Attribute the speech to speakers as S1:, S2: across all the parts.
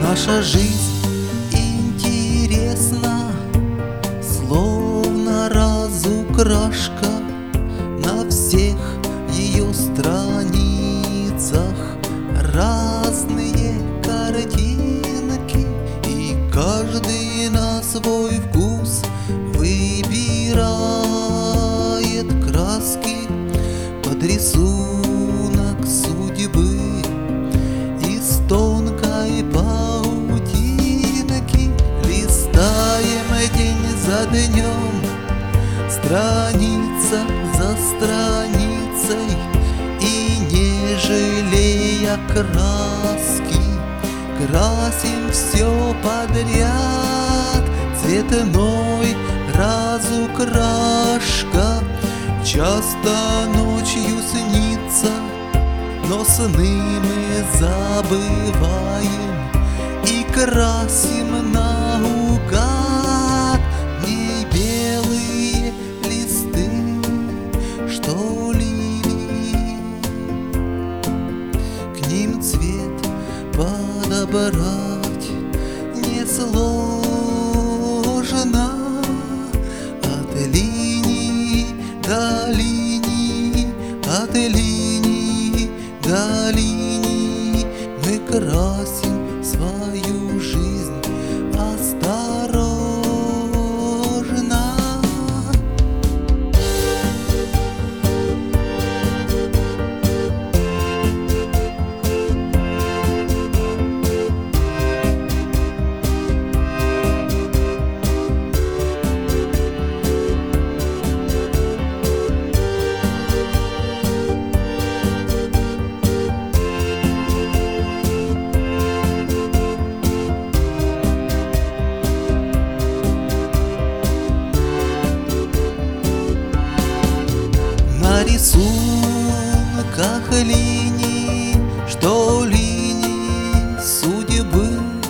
S1: Наша жизнь интересна, словно разукрашка. На всех ее страницах разные картинки, и каждый на свой вкус выбирает краски под рисунок судьбы. Из тонкой паутинки листаем день за днем, страница за страницей, и не жалея краски красим все подряд. Цветной разукрашка часто ночью снится, но сны мы забываем и красим наугад. Не белые листы, что лилии, к ним цвет подобрать несложно. От линии до линии, от линии до линии мы красим свою жизнь осторожно. На рисунках линий, что линии судьбы,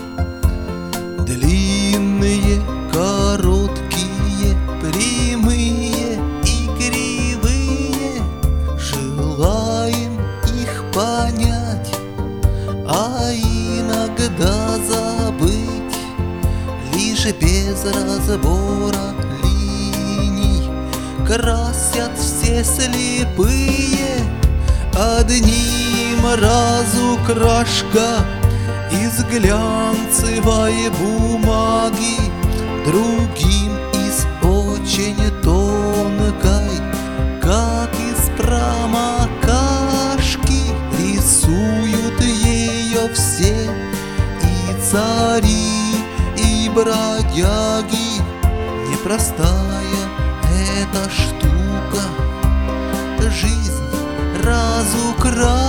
S1: длинные, короткие, прямые и кривые. Желаем их понять, а иногда забыть, лишь без разбора линий красят все слепые. Одним разукрашка из глянцевой бумаги, другим из очень тонкой, как из промокашки. Рисуют ее все, и цари, и бродяги. Непростая эта штука — жизнь разукрашка.